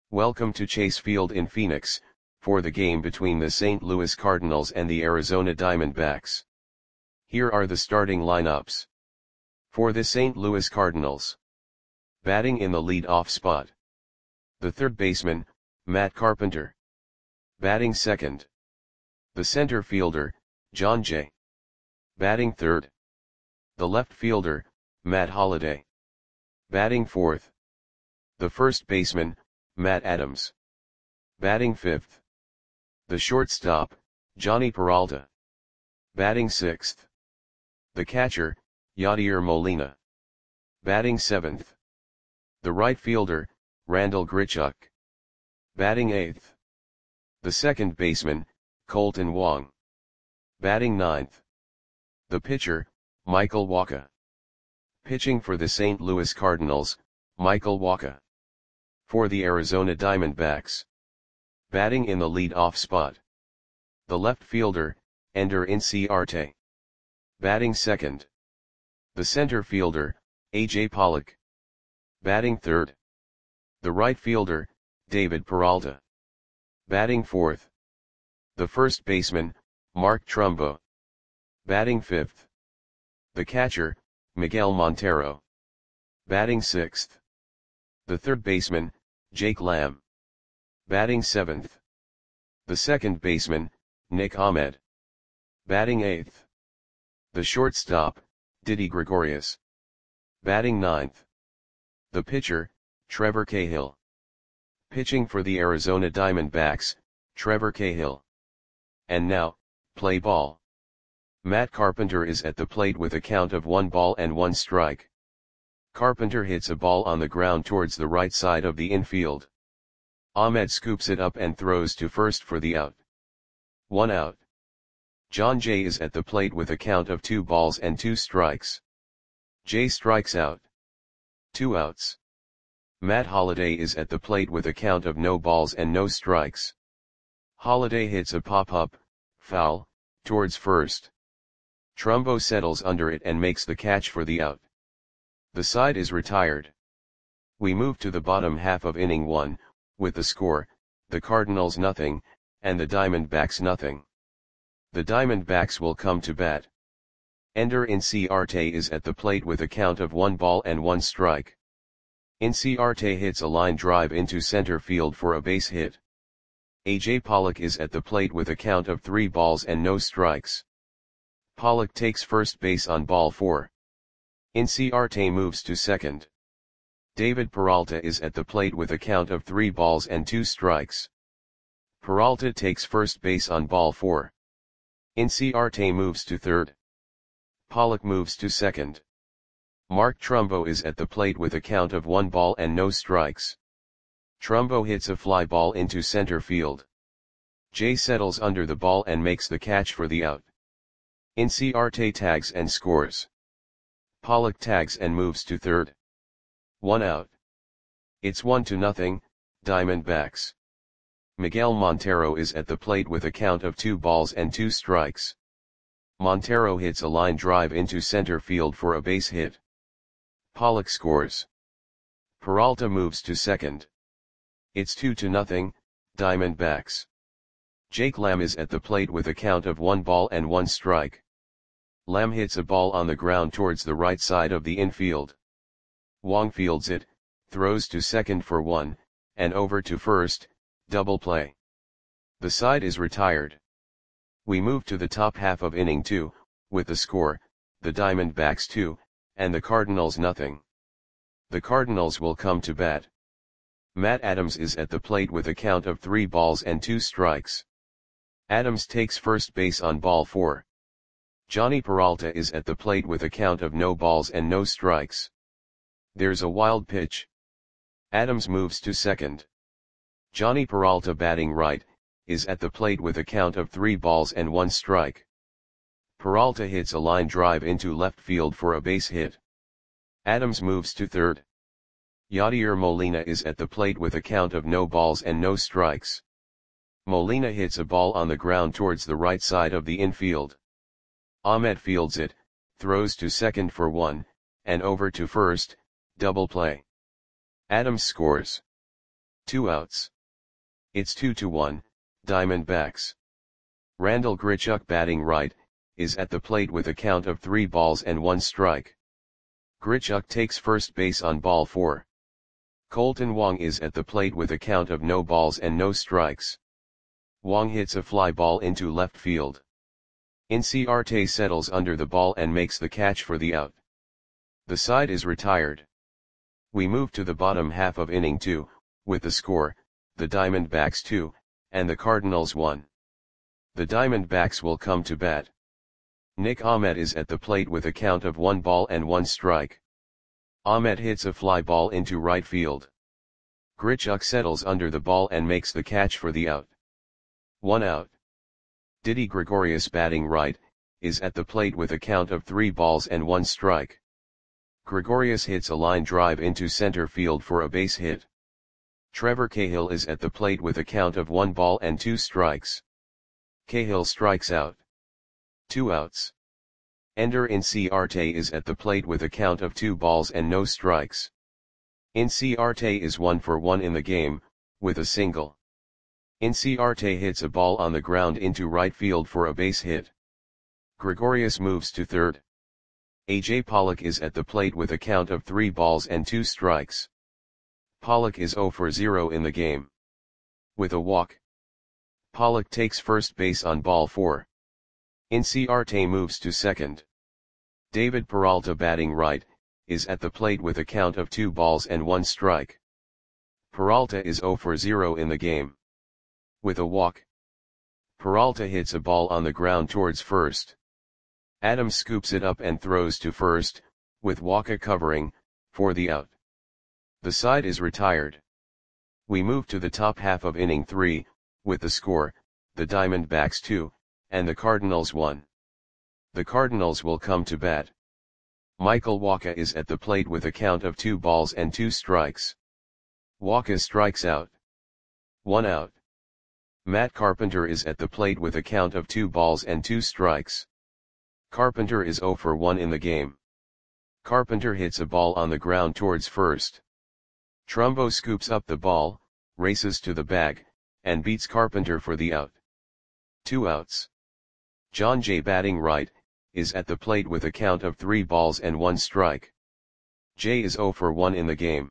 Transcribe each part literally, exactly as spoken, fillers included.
Welcome to Chase Field in Phoenix, for the game between the Saint Louis Cardinals and the Arizona Diamondbacks. Here are the starting lineups. For the Saint Louis Cardinals. Batting in the lead-off spot. The third baseman, Matt Carpenter. Batting second. The center fielder, Jon Jay. Batting third. The left fielder, Matt Holliday. Batting fourth. The first baseman, Matt Adams. Batting fifth. The shortstop, Jhonny Peralta. Batting sixth. The catcher, Yadier Molina. Batting seventh. The right fielder, Randal Grichuk. Batting eighth. The second baseman, Kolten Wong. Batting ninth. The pitcher, Michael Wacha. Pitching for the Saint Louis Cardinals, Michael Wacha. For the Arizona Diamondbacks. Batting in the lead-off spot. The left fielder, Ender Inciarte. Batting second. The center fielder, A J Pollock. Batting third. The right fielder, David Peralta. Batting fourth. The first baseman, Mark Trumbo. Batting fifth. The catcher, Miguel Montero. Batting sixth. The third baseman, Jake Lamb. Batting seventh. The second baseman, Nick Ahmed. Batting eighth. The shortstop, Didi Gregorius. Batting ninth. The pitcher, Trevor Cahill. Pitching for the Arizona Diamondbacks, Trevor Cahill. And now, play ball. Matt Carpenter is at the plate with a count of one ball and one strike. Carpenter hits a ball on the ground towards the right side of the infield. Ahmed scoops it up and throws to first for the out. One out. Jon Jay is at the plate with a count of two balls and two strikes. Jay strikes out. Two outs. Matt Holliday is at the plate with a count of no balls and no strikes. Holliday hits a pop-up, foul, towards first. Trumbo settles under it and makes the catch for the out. The side is retired. We move to the bottom half of inning one, with the score, the Cardinals nothing, and the Diamondbacks nothing. The Diamondbacks will come to bat. Ender Inciarte is at the plate with a count of one ball and one strike. Inciarte hits a line drive into center field for a base hit. A J Pollock is at the plate with a count of three balls and no strikes. Pollock takes first base on ball four. Inciarte moves to second. David Peralta is at the plate with a count of three balls and two strikes. Peralta takes first base on ball four. Inciarte moves to third. Pollock moves to second. Mark Trumbo is at the plate with a count of one ball and no strikes. Trumbo hits a fly ball into center field. Jay settles under the ball and makes the catch for the out. Inciarte tags and scores. Pollock tags and moves to third. One out. It's one to nothing, Diamondbacks. Miguel Montero is at the plate with a count of two balls and two strikes. Montero hits a line drive into center field for a base hit. Pollock scores. Peralta moves to second. It's two to nothing, Diamondbacks. Jake Lamb is at the plate with a count of one ball and one strike. Lamb hits a ball on the ground towards the right side of the infield. Wong fields it, throws to second for one, and over to first, double play. The side is retired. We move to the top half of inning two, with the score, the Diamondbacks two, and the Cardinals nothing. The Cardinals will come to bat. Matt Adams is at the plate with a count of three balls and two strikes. Adams takes first base on ball four. Jhonny Peralta is at the plate with a count of no balls and no strikes. There's a wild pitch. Adams moves to second. Jhonny Peralta, batting right, is at the plate with a count of three balls and one strike. Peralta hits a line drive into left field for a base hit. Adams moves to third. Yadier Molina is at the plate with a count of no balls and no strikes. Molina hits a ball on the ground towards the right side of the infield. Ahmed fields it, throws to second for one, and over to first, double play. Adams scores. Two outs. It's two to one, Diamondbacks. Randall Grichuk batting right, is at the plate with a count of three balls and one strike. Grichuk takes first base on ball four. Colton Wong is at the plate with a count of no balls and no strikes. Wong hits a fly ball into left field. Inciarte settles under the ball and makes the catch for the out. The side is retired. We move to the bottom half of inning two, with the score, the Diamondbacks two, and the Cardinals one. The Diamondbacks will come to bat. Nick Ahmed is at the plate with a count of one ball and one strike. Ahmed hits a fly ball into right field. Grichuk settles under the ball and makes the catch for the out. One out. Didi Gregorius batting right, is at the plate with a count of three balls and one strike. Gregorius hits a line drive into center field for a base hit. Trevor Cahill is at the plate with a count of one ball and two strikes. Cahill strikes out. Two outs. Ender Inciarte is at the plate with a count of two balls and no strikes. Inciarte is one for one in the game, with a single. Inciarte hits a ball on the ground into right field for a base hit. Gregorius moves to third. A J Pollock is at the plate with a count of three balls and two strikes. Pollock is zero for zero in the game. With a walk. Pollock takes first base on ball four. Inciarte moves to second. David Peralta batting right, is at the plate with a count of two balls and one strike. Peralta is zero for zero in the game. With a walk. Peralta hits a ball on the ground towards first. Adams scoops it up and throws to first, with Waka covering, for the out. The side is retired. We move to the top half of inning three, with the score, the Diamondbacks two, and the Cardinals one. The Cardinals will come to bat. Michael Waka is at the plate with a count of two balls and two strikes. Waka strikes out. One out. Matt Carpenter is at the plate with a count of two balls and two strikes. Carpenter is zero for one in the game. Carpenter hits a ball on the ground towards first. Trumbo scoops up the ball, races to the bag, and beats Carpenter for the out. Two outs. John Jay batting right, is at the plate with a count of three balls and one strike. Jay is zero for one in the game.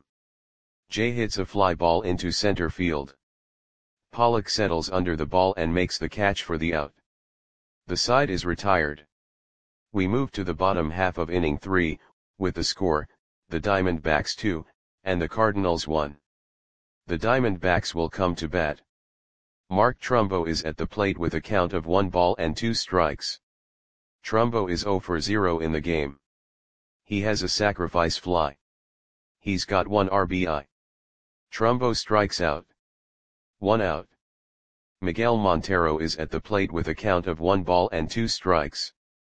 Jay hits a fly ball into center field. Pollock settles under the ball and makes the catch for the out. The side is retired. We move to the bottom half of inning three, with the score, the Diamondbacks two, and the Cardinals one. The Diamondbacks will come to bat. Mark Trumbo is at the plate with a count of one ball and two strikes. Trumbo is zero for zero in the game. He has a sacrifice fly. He's got one R B I. Trumbo strikes out. One out. Miguel Montero is at the plate with a count of one ball and two strikes.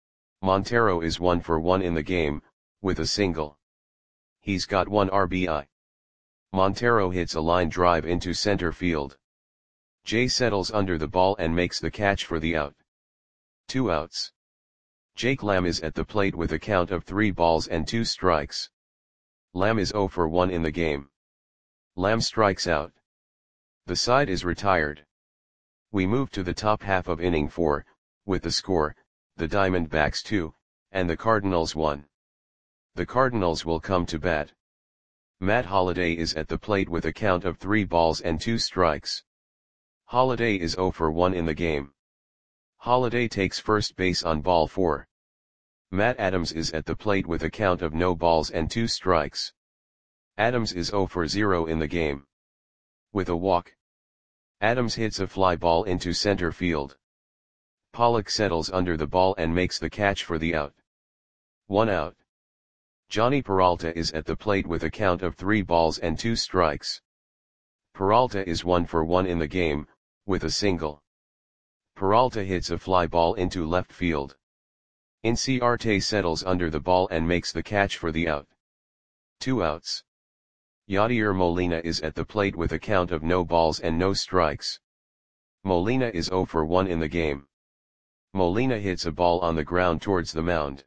Montero is one for one in the game, with a single. He's got one R B I. Montero hits a line drive into center field. Jay settles under the ball and makes the catch for the out. Two outs. Jake Lamb is at the plate with a count of three balls and two strikes. Lamb is zero for one in the game. Lamb strikes out. The side is retired. We move to the top half of inning four, with the score, the Diamondbacks two, and the Cardinals one. The Cardinals will come to bat. Matt Holliday is at the plate with a count of three balls and two strikes. Holliday is zero for one in the game. Holliday takes first base on ball four. Matt Adams is at the plate with a count of no balls and two strikes. Adams is zero for zero in the game. With a walk. Adams hits a fly ball into center field. Pollock settles under the ball and makes the catch for the out. One out. Johnny Peralta is at the plate with a count of three balls and two strikes. Peralta is one for one in the game, with a single. Peralta hits a fly ball into left field. Inciarte settles under the ball and makes the catch for the out. Two outs. Yadier Molina is at the plate with a count of no balls and no strikes. Molina is zero for one in the game. Molina hits a ball on the ground towards the mound.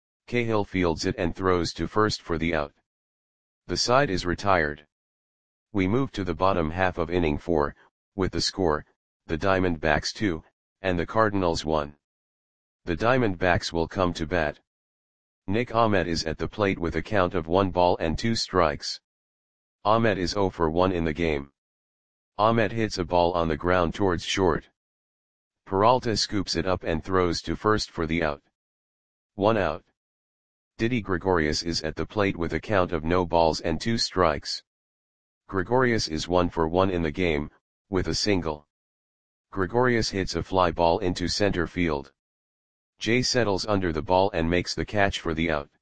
Cahill fields it and throws to first for the out. The side is retired. We move to the bottom half of inning four, with the score, the Diamondbacks two, and the Cardinals one. The Diamondbacks will come to bat. Nick Ahmed is at the plate with a count of one ball and two strikes. Ahmed is zero for one in the game. Ahmed hits a ball on the ground towards short. Peralta scoops it up and throws to first for the out. One out. Didi Gregorius is at the plate with a count of no balls and two strikes. Gregorius is one for one in the game, with a single. Gregorius hits a fly ball into center field. Jay settles under the ball and makes the catch for the out.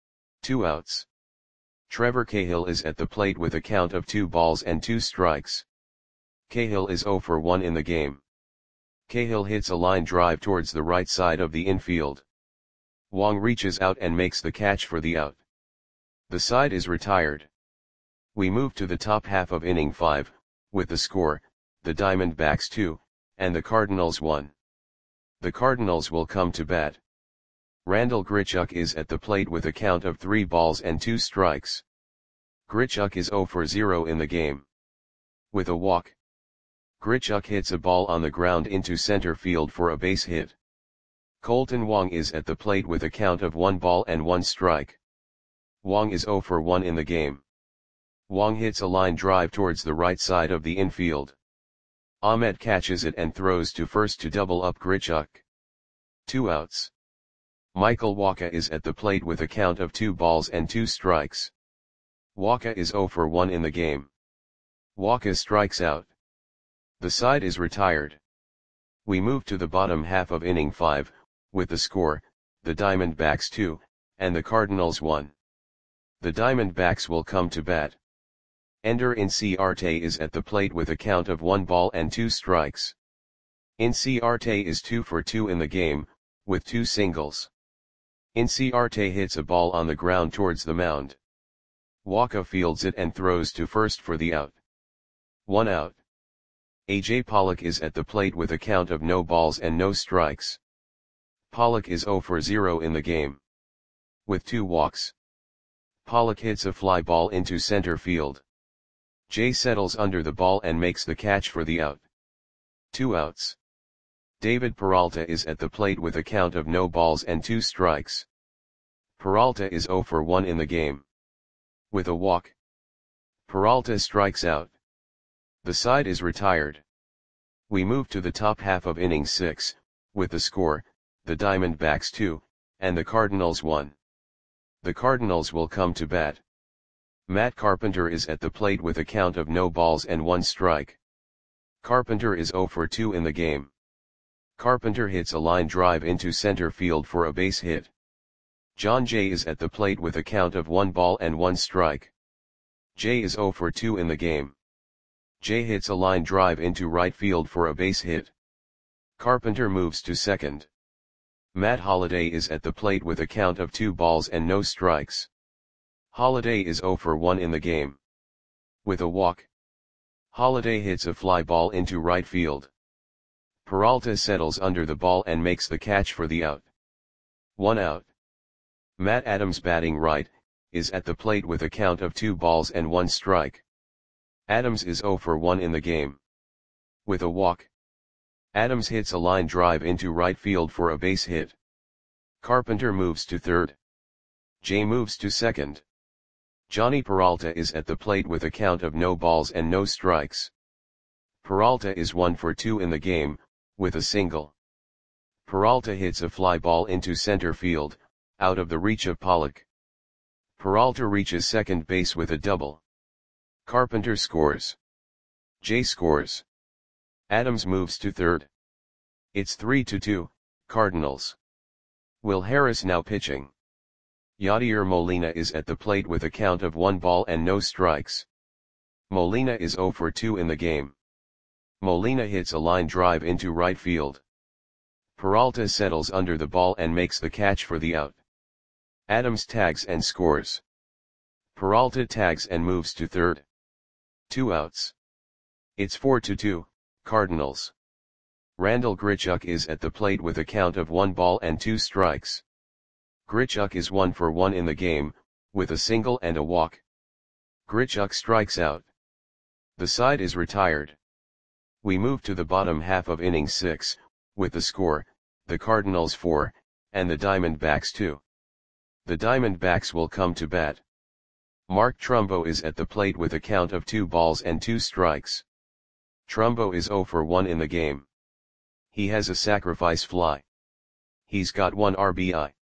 Two outs. Trevor Cahill is at the plate with a count of two balls and two strikes. Cahill is zero for one in the game. Cahill hits a line drive towards the right side of the infield. Wong reaches out and makes the catch for the out. The side is retired. We move to the top half of inning five, with the score, the Diamondbacks two, and the Cardinals one. The Cardinals will come to bat. Randal Grichuk is at the plate with a count of three balls and two strikes. Grichuk is zero for zero in the game. With a walk. Grichuk hits a ball on the ground into center field for a base hit. Colton Wong is at the plate with a count of one ball and one strike. Wong is zero for one in the game. Wong hits a line drive towards the right side of the infield. Ahmed catches it and throws to first to double up Grichuk. Two outs. Michael Wacha is at the plate with a count of two balls and two strikes. Wacha is zero for one in the game. Wacha strikes out. The side is retired. We move to the bottom half of inning five, with the score, the Diamondbacks two, and the Cardinals one. The Diamondbacks will come to bat. Ender Inciarte is at the plate with a count of one ball and two strikes. Inciarte is two for two in the game, with two singles. Inciarte hits a ball on the ground towards the mound. Wacha fields it and throws to first for the out. One out. A J Pollock is at the plate with a count of no balls and no strikes. Pollock is zero for zero in the game. With two walks. Pollock hits a fly ball into center field. Jay settles under the ball and makes the catch for the out. Two outs. David Peralta is at the plate with a count of no balls and two strikes. Peralta is zero for one in the game. With a walk. Peralta strikes out. The side is retired. We move to the top half of inning six, with the score, the Diamondbacks two, and the Cardinals one. The Cardinals will come to bat. Matt Carpenter is at the plate with a count of no balls and one strike. Carpenter is zero for two in the game. Carpenter hits a line drive into center field for a base hit. John Jay is at the plate with a count of one ball and one strike. Jay is zero for two in the game. Jay hits a line drive into right field for a base hit. Carpenter moves to second. Matt Holliday is at the plate with a count of two balls and no strikes. Holliday is zero for one in the game. With a walk. Holliday hits a fly ball into right field. Peralta settles under the ball and makes the catch for the out. One out. Matt Adams, batting right, is at the plate with a count of two balls and one strike. Adams is zero for one in the game. With a walk. Adams hits a line drive into right field for a base hit. Carpenter moves to third. Jay moves to second. Johnny Peralta is at the plate with a count of no balls and no strikes. Peralta is one for two in the game, with a single. Peralta hits a fly ball into center field, out of the reach of Pollock. Peralta reaches second base with a double. Carpenter scores. Jay scores. Adams moves to third. It's three to two, Cardinals. Will Harris now pitching. Yadier Molina is at the plate with a count of one ball and no strikes. Molina is zero for two in the game. Molina hits a line drive into right field. Peralta settles under the ball and makes the catch for the out. Adams tags and scores. Peralta tags and moves to third. Two outs. It's four to two, Cardinals. Randal Grichuk is at the plate with a count of one ball and two strikes. Grichuk is one for one in the game, with a single and a walk. Grichuk strikes out. The side is retired. We move to the bottom half of inning six, with the score, the Cardinals four, and the Diamondbacks two. The Diamondbacks will come to bat. Mark Trumbo is at the plate with a count of two balls and two strikes. Trumbo is oh for one in the game. He has a sacrifice fly. He's got one R B I.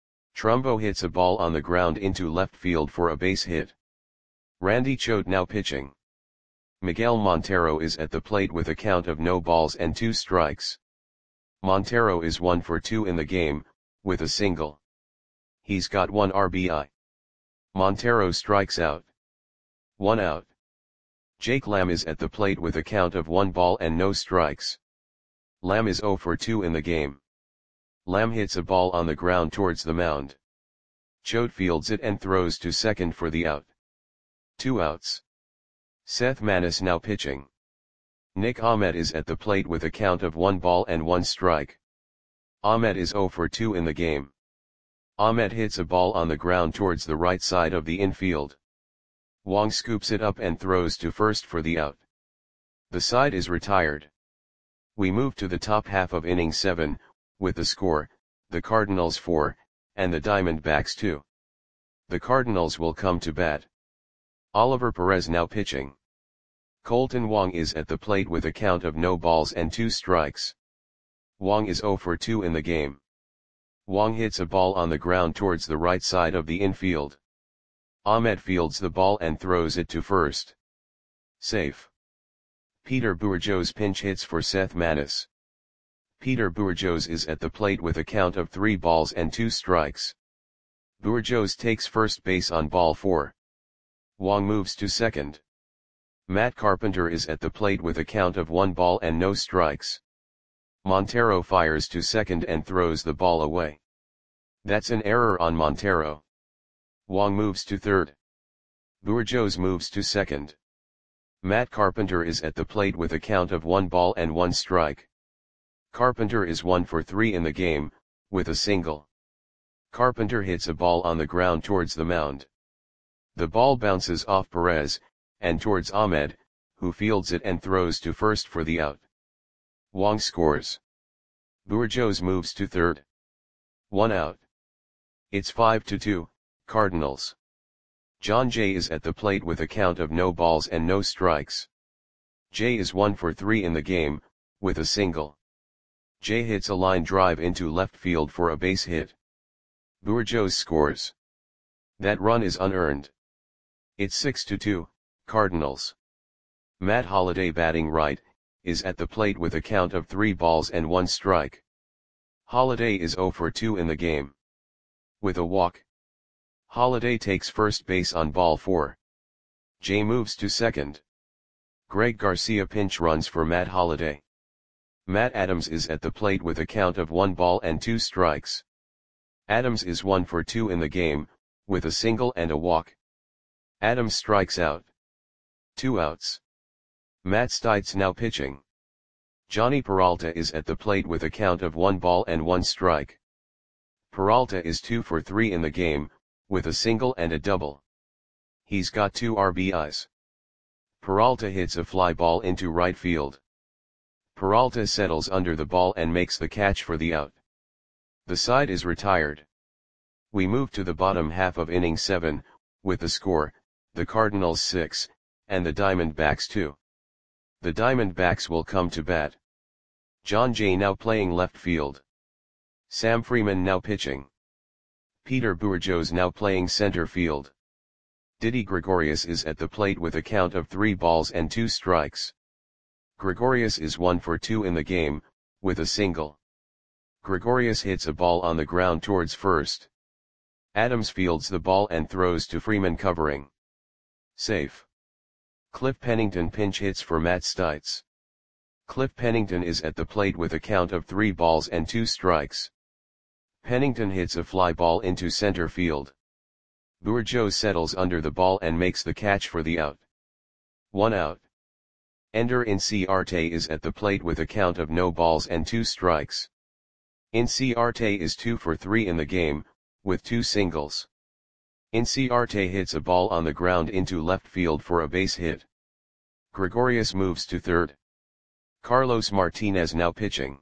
Trumbo hits a ball on the ground into left field for a base hit. Randy Choate now pitching. Miguel Montero is at the plate with a count of no balls and two strikes. Montero is one for two in the game, with a single. He's got one R B I. Montero strikes out. One out. Jake Lamb is at the plate with a count of one ball and no strikes. Lamb is oh for two in the game. Lamb hits a ball on the ground towards the mound. Choate fields it and throws to second for the out. Two outs. Seth Maness now pitching. Nick Ahmed is at the plate with a count of one ball and one strike. Ahmed is oh for two in the game. Ahmed hits a ball on the ground towards the right side of the infield. Wong scoops it up and throws to first for the out. The side is retired. We move to the top half of inning seven, with the score, the Cardinals four, and the Diamondbacks two. The Cardinals will come to bat. Oliver Perez now pitching. Colton Wong is at the plate with a count of no balls and two strikes. Wong is oh for two in the game. Wong hits a ball on the ground towards the right side of the infield. Ahmed fields the ball and throws it to first. Safe. Peter Bourjos pinch hits for Seth Maness. Peter Bourjos is at the plate with a count of three balls and two strikes. Bourjos takes first base on ball four. Wong moves to second. Matt Carpenter is at the plate with a count of one ball and no strikes. Montero fires to second and throws the ball away. That's an error on Montero. Wong moves to third. Bourjos moves to second. Matt Carpenter is at the plate with a count of one ball and one strike. Carpenter is one for three in the game, with a single. Carpenter hits a ball on the ground towards the mound. The ball bounces off Perez, and towards Ahmed, who fields it and throws to first for the out. Wong scores. Bourjos moves to third. One out. It's five to two, Cardinals. John Jay is at the plate with a count of no balls and no strikes. Jay is one for three in the game, with a single. Jay hits a line drive into left field for a base hit. Bourjos scores. That run is unearned. It's six to two, Cardinals. Matt Holliday batting right, is at the plate with a count of three balls and one strike. Holliday is oh for two in the game. With a walk. Holliday takes first base on ball four. Jay moves to second. Greg Garcia pinch runs for Matt Holliday. Matt Adams is at the plate with a count of one ball and two strikes. Adams is one for two in the game, with a single and a walk. Adams strikes out. Two outs. Matt Stites now pitching. Johnny Peralta is at the plate with a count of one ball and one strike. Peralta is two for three in the game, with a single and a double. He's got two R B Is. Peralta hits a fly ball into right field. Peralta settles under the ball and makes the catch for the out. The side is retired. We move to the bottom half of inning seven, with the score, the Cardinals six, and the Diamondbacks two. The Diamondbacks will come to bat. John Jay now playing left field. Sam Freeman now pitching. Peter Bourjos now playing center field. Didi Gregorius is at the plate with a count of three balls and two strikes. Gregorius is one for two in the game, with a single. Gregorius hits a ball on the ground towards first. Adams fields the ball and throws to Freeman covering. Safe. Cliff Pennington pinch hits for Matt Stites. Cliff Pennington is at the plate with a count of three balls and two strikes. Pennington hits a fly ball into center field. Bourjos settles under the ball and makes the catch for the out. One out. Ender Inciarte is at the plate with a count of no balls and two strikes. Inciarte is two for three in the game, with two singles. Inciarte hits a ball on the ground into left field for a base hit. Gregorius moves to third. Carlos Martinez now pitching.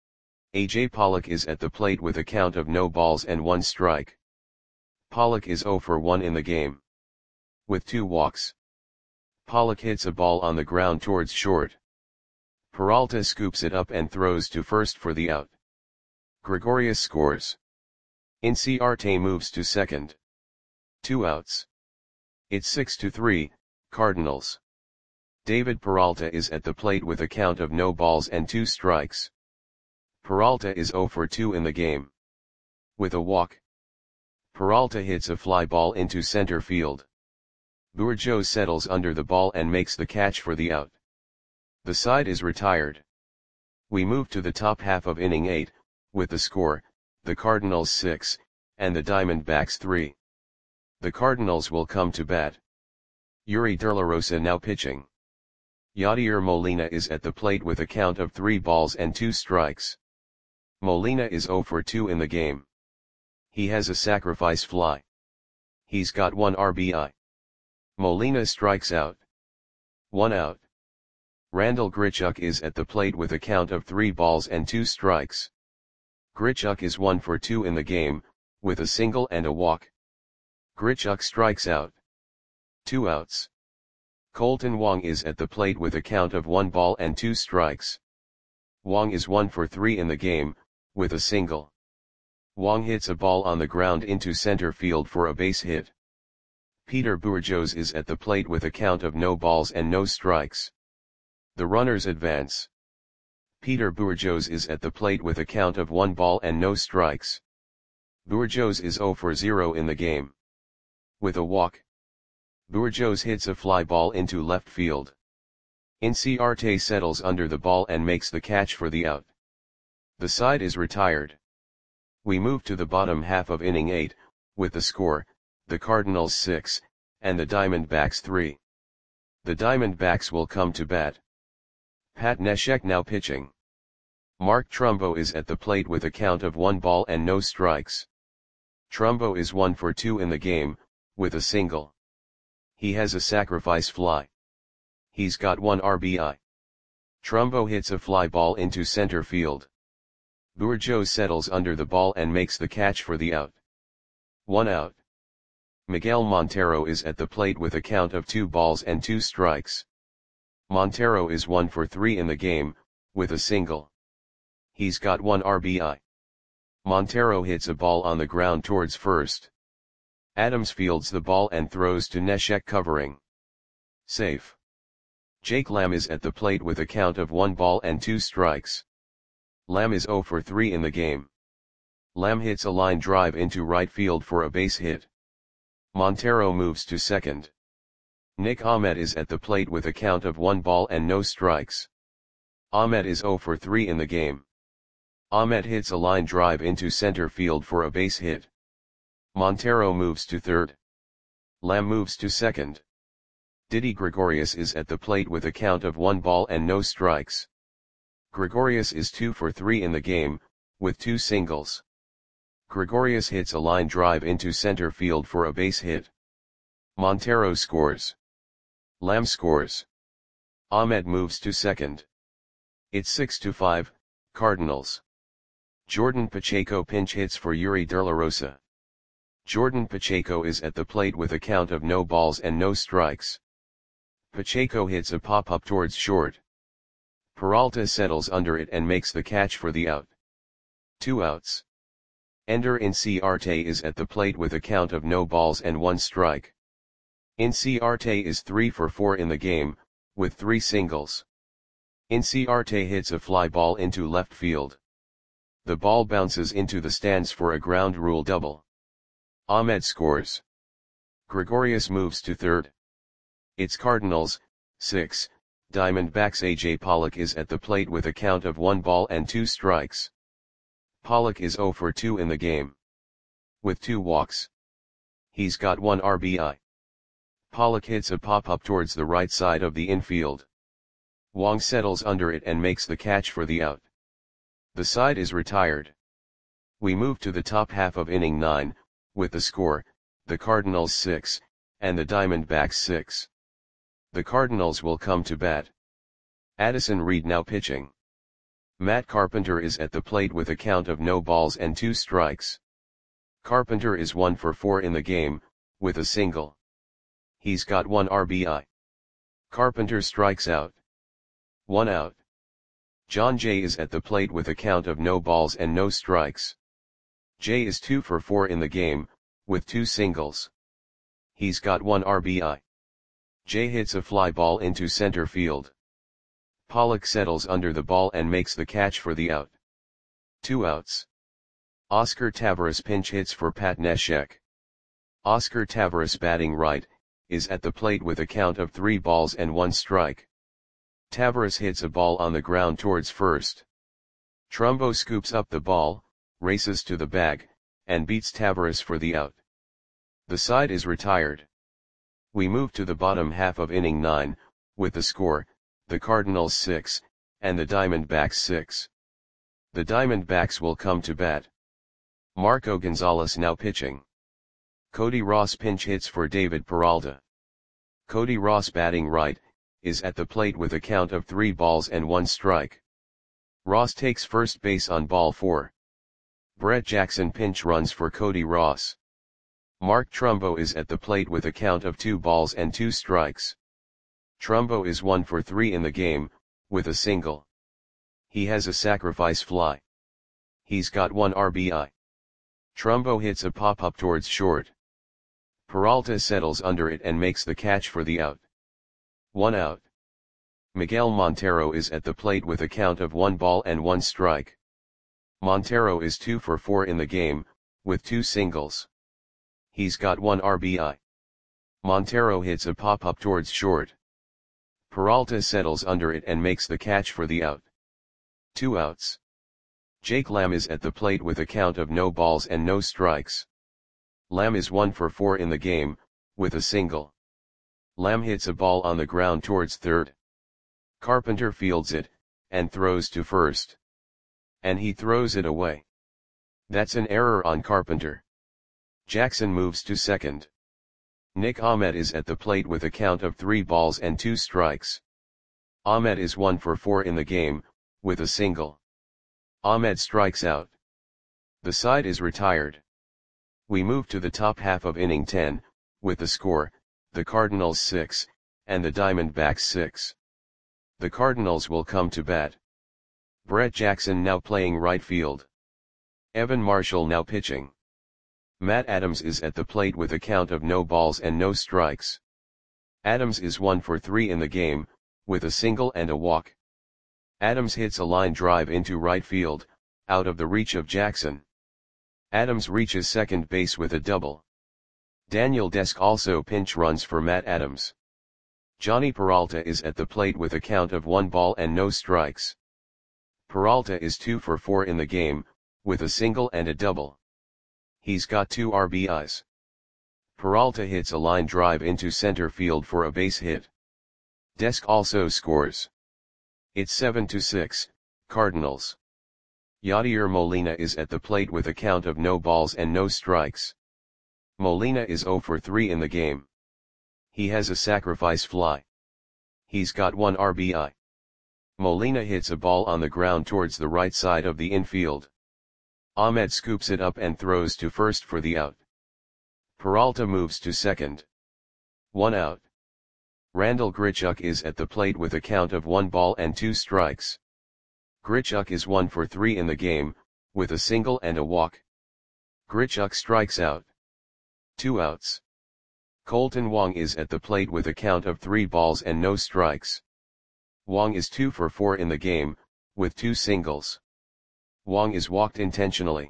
A J Pollock is at the plate with a count of no balls and one strike. Pollock is zero for one in the game. With two walks. Pollock hits a ball on the ground towards short. Peralta scoops it up and throws to first for the out. Gregorius scores. Inciarte moves to second. Two outs. It's six to three, Cardinals. David Peralta is at the plate with a count of no balls and two strikes. Peralta is zero for two in the game. With a walk. Peralta hits a fly ball into center field. Bourjos settles under the ball and makes the catch for the out. The side is retired. We move to the top half of inning eight, with the score, the Cardinals six, and the Diamondbacks three. The Cardinals will come to bat. Yuri De La Rosa now pitching. Yadier Molina is at the plate with a count of three balls and two strikes. Molina is zero for two in the game. He has a sacrifice fly. He's got one R B I. Molina strikes out. One out. Randal Grichuk is at the plate with a count of three balls and two strikes. Grichuk is one for two in the game, with a single and a walk. Grichuk strikes out. Two outs. Colton Wong is at the plate with a count of one ball and two strikes. Wong is one for three in the game, with a single. Wong hits a ball on the ground into center field for a base hit. Peter Bourjos is at the plate with a count of no balls and no strikes. The runners advance. Peter Bourjos is at the plate with a count of one ball and no strikes. Bourjos is zero for zero in the game. With a walk. Bourjos hits a fly ball into left field. Inciarte settles under the ball and makes the catch for the out. The side is retired. We move to the bottom half of inning eight, with the score, the Cardinals six, and the Diamondbacks three. The Diamondbacks will come to bat. Pat Neshek now pitching. Mark Trumbo is at the plate with a count of one ball and no strikes. Trumbo is one for two in the game, with a single. He has a sacrifice fly. He's got one R B I. Trumbo hits a fly ball into center field. Bourjos settles under the ball and makes the catch for the out. One out. Miguel Montero is at the plate with a count of two balls and two strikes. Montero is one for three in the game, with a single. He's got one R B I. Montero hits a ball on the ground towards first. Adams fields the ball and throws to Neshek covering. Safe. Jake Lamb is at the plate with a count of one ball and two strikes. Lamb is zero for three in the game. Lamb hits a line drive into right field for a base hit. Montero moves to second. Nick Ahmed is at the plate with a count of one ball and no strikes. Ahmed is zero for three in the game. Ahmed hits a line drive into center field for a base hit. Montero moves to third. Lamb moves to second. Didi Gregorius is at the plate with a count of one ball and no strikes. Gregorius is two for three in the game, with two singles. Gregorius hits a line drive into center field for a base hit. Montero scores. Lamb scores. Ahmed moves to second. It's six to five, Cardinals. Jordan Pacheco pinch hits for Yuri De La Rosa. Jordan Pacheco is at the plate with a count of no balls and no strikes. Pacheco hits a pop-up towards short. Peralta settles under it and makes the catch for the out. Two outs. Ender Inciarte is at the plate with a count of no balls and one strike. Inciarte is three for four in the game, with three singles. Inciarte hits a fly ball into left field. The ball bounces into the stands for a ground rule double. Ahmed scores. Gregorius moves to third. It's Cardinals, six, Diamondbacks. A J Pollock is at the plate with a count of one ball and two strikes. Pollock is zero for two in the game. With two walks. He's got one R B I. Pollock hits a pop-up towards the right side of the infield. Wong settles under it and makes the catch for the out. The side is retired. We move to the top half of inning nine, with the score, the Cardinals six, and the Diamondbacks six. The Cardinals will come to bat. Addison Reed now pitching. Matt Carpenter is at the plate with a count of no balls and two strikes. Carpenter is one for four in the game, with a single. He's got one R B I. Carpenter strikes out. One out. John Jay is at the plate with a count of no balls and no strikes. Jay is two for four in the game, with two singles. He's got one R B I. Jay hits a fly ball into center field. Pollock settles under the ball and makes the catch for the out. Two outs. Oscar Taveras pinch hits for Pat Neshek. Oscar Taveras, batting right, is at the plate with a count of three balls and one strike. Taveras hits a ball on the ground towards first. Trumbo scoops up the ball, races to the bag, and beats Taveras for the out. The side is retired. We move to the bottom half of inning nine, with the score, the Cardinals six, and the Diamondbacks six. The Diamondbacks will come to bat. Marco Gonzalez now pitching. Cody Ross pinch hits for David Peralta. Cody Ross, batting right, is at the plate with a count of three balls and one strike. Ross takes first base on ball four. Brett Jackson pinch runs for Cody Ross. Mark Trumbo is at the plate with a count of two balls and two strikes. Trumbo is one for three in the game, with a single. He has a sacrifice fly. He's got one R B I. Trumbo hits a pop-up towards short. Peralta settles under it and makes the catch for the out. One out. Miguel Montero is at the plate with a count of one ball and one strike. Montero is two for four in the game, with two singles. He's got one R B I. Montero hits a pop-up towards short. Peralta settles under it and makes the catch for the out. Two outs. Jake Lamb is at the plate with a count of no balls and no strikes. Lamb is one for four in the game, with a single. Lamb hits a ball on the ground towards third. Carpenter fields it, and throws to first. And he throws it away. That's an error on Carpenter. Jackson moves to second. Nick Ahmed is at the plate with a count of three balls and two strikes. Ahmed is one for four in the game, with a single. Ahmed strikes out. The side is retired. We move to the top half of inning ten, with the score, the Cardinals six, and the Diamondbacks six. The Cardinals will come to bat. Brett Jackson now playing right field. Evan Marshall now pitching. Matt Adams is at the plate with a count of no balls and no strikes. Adams is one for three in the game, with a single and a walk. Adams hits a line drive into right field, out of the reach of Jackson. Adams reaches second base with a double. Daniel Desk also pinch runs for Matt Adams. Johnny Peralta is at the plate with a count of one ball and no strikes. Peralta is two for four in the game, with a single and a double. He's got two R B Is. Peralta hits a line drive into center field for a base hit. Desk also scores. It's seven to six, Cardinals. Yadier Molina is at the plate with a count of no balls and no strikes. Molina is zero for three in the game. He has a sacrifice fly. He's got one R B I. Molina hits a ball on the ground towards the right side of the infield. Ahmed scoops it up and throws to first for the out. Peralta moves to second. One out. Randall Grichuk is at the plate with a count of one ball and two strikes. Grichuk is one for three in the game, with a single and a walk. Grichuk strikes out. Two outs. Colton Wong is at the plate with a count of three balls and no strikes. Wong is two for four in the game, with two singles. Wong is walked intentionally.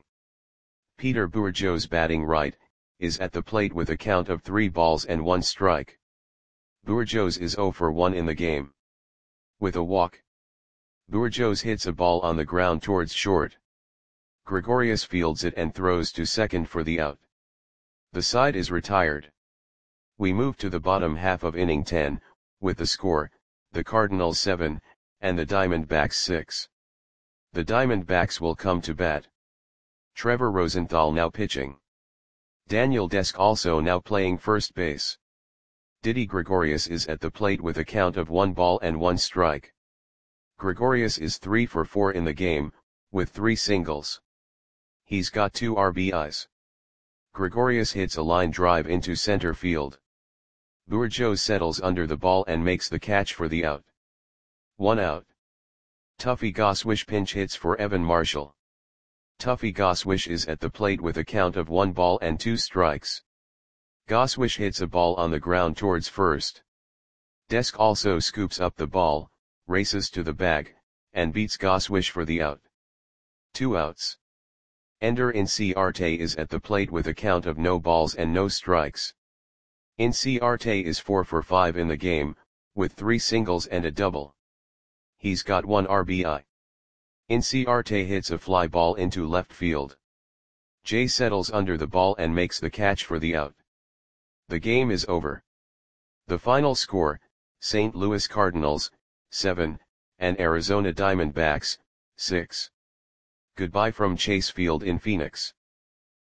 Peter Bourgeois, batting right, is at the plate with a count of three balls and one strike. Bourgeois is zero for one in the game. With a walk. Bourgeois hits a ball on the ground towards short. Gregorius fields it and throws to second for the out. The side is retired. We move to the bottom half of inning ten, with the score, the Cardinals seven, and the Diamondbacks six. The Diamondbacks will come to bat. Trevor Rosenthal now pitching. Daniel Desk also now playing first base. Didi Gregorius is at the plate with a count of one ball and one strike. Gregorius is three for four in the game, with three singles. He's got two R B Is. Gregorius hits a line drive into center field. Bourgeau settles under the ball and makes the catch for the out. One out. Tuffy Goswish pinch hits for Evan Marshall. Tuffy Goswish is at the plate with a count of one ball and two strikes. Goswish hits a ball on the ground towards first. Desk also scoops up the ball, races to the bag, and beats Goswish for the out. Two outs. Ender Inciarte is at the plate with a count of no balls and no strikes. Inciarte is four for five in the game, with three singles and a double. He's got one R B I. Inciarte hits a fly ball into left field. Jay settles under the ball and makes the catch for the out. The game is over. The final score, Saint Louis Cardinals, seven, and Arizona Diamondbacks, six. Goodbye from Chase Field in Phoenix.